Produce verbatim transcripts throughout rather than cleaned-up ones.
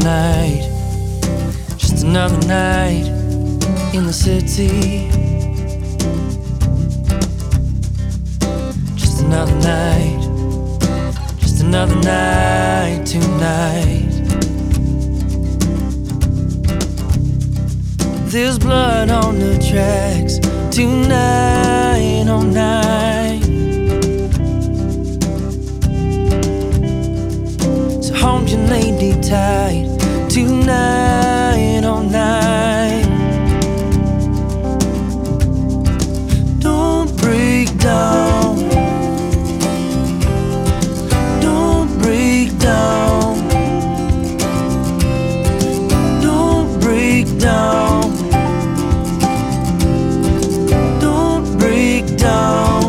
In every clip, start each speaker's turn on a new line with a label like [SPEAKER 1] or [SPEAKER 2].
[SPEAKER 1] night, just another night in the city. Just another night, just another night tonight. There's blood on the tracks tonight, all night. So hold your lady tight tonight, all night. Don't break down, don't break down, don't break down, don't break down.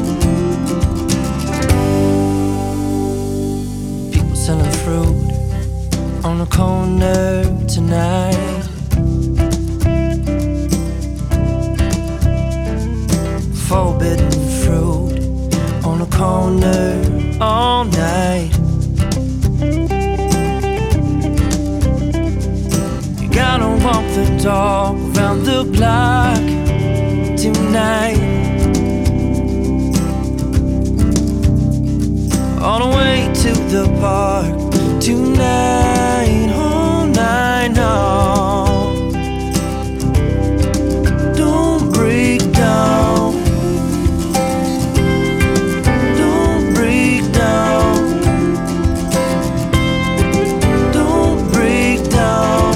[SPEAKER 1] People selling fruit on the corner tonight. Forbidden fruit on the corner all night. You gotta walk the dog around the block tonight, all the way to the park tonight, all night long. Don't break down, don't break down, don't break down,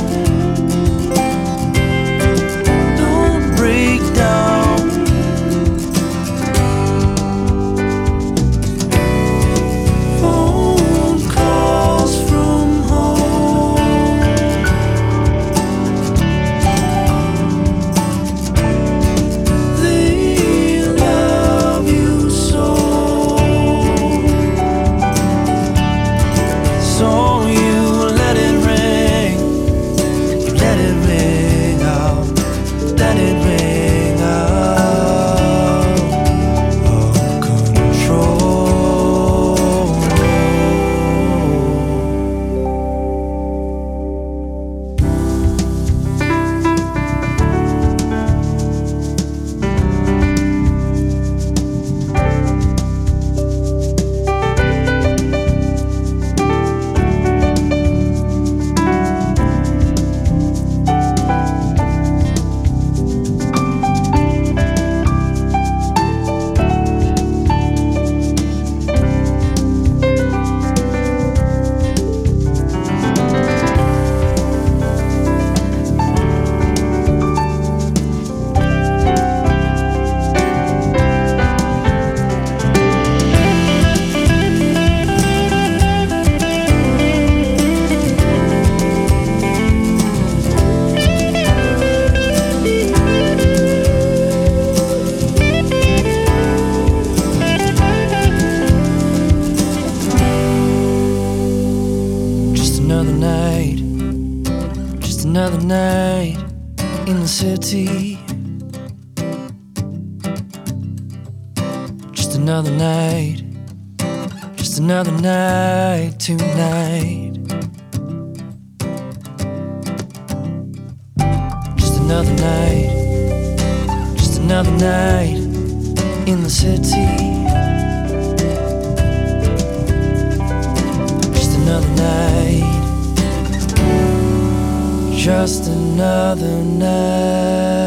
[SPEAKER 1] don't break down. Phone calls from home, they love you so. So you let it ring, you let it ring out, let it ring out of control. Just another night, just another night in the city. Just another night, just another night tonight. Just another night, just another night in the city. Just another night, just another night.